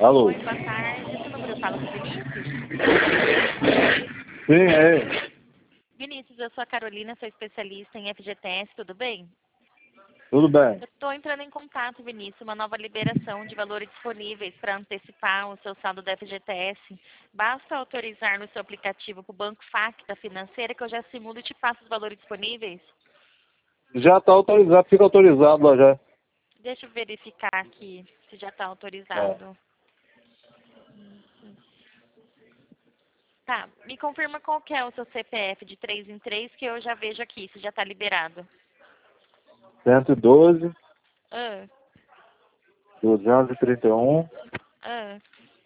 Alô? Oi, boa tarde. Esse número eu falo com o Vinícius? Sim, é. Vinícius, eu sou a Carolina, sou especialista em FGTS, tudo bem? Tudo bem. Eu estou entrando em contato, Vinícius, uma nova liberação de valores disponíveis para antecipar o seu saldo da FGTS. Basta autorizar no seu aplicativo para o Banco Facta Financeira que eu já simulo e te passo os valores disponíveis. Já está autorizado, fica autorizado lá já. Deixa eu verificar aqui se já está É. autorizado. Tá, me confirma qual que é o seu CPF de 3 em 3 que eu já vejo aqui, se já está liberado. 112, Ah, 231, ah,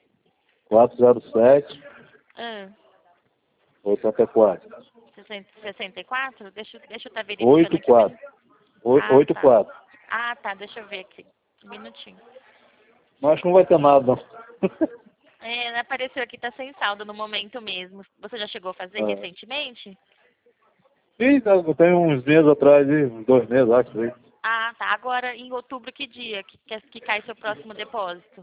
407, ah. 84. 64? Deixa eu estar verificando aqui. 84. Ah, tá. 84. Ah, tá, deixa eu ver aqui. Um minutinho. Mas acho que não vai ter nada, não. É, apareceu aqui, tá sem saldo no momento mesmo. Você já chegou a fazer É. recentemente? Sim, tá, tem uns meses atrás, aí, uns 2 meses, acho. Aí. Ah, tá. Agora, em outubro, que dia que cai seu próximo depósito?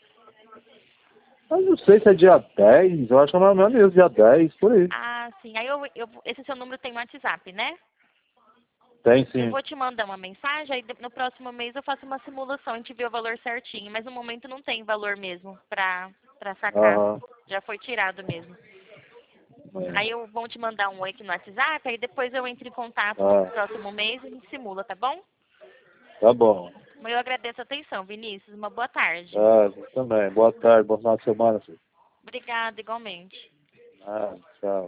Mas não sei se é dia 10, eu acho que é mais ou menos dia 10, por aí. Ah, sim. Aí esse seu número tem WhatsApp, né? Tem Eu sim. vou te mandar uma mensagem, aí no próximo mês eu faço uma simulação, a gente vê o valor certinho, mas no momento não tem valor mesmo pra sacar. Aham. Já foi tirado mesmo. É. Aí eu vou te mandar um oi aqui no WhatsApp, aí depois eu entro em contato no Ah, próximo mês e a gente simula, tá bom? tá bom. Mas eu agradeço a atenção, Vinícius. Uma boa tarde. Ah, também. Boa tarde, bom final de semana, filho. Obrigada, igualmente. Ah, tchau.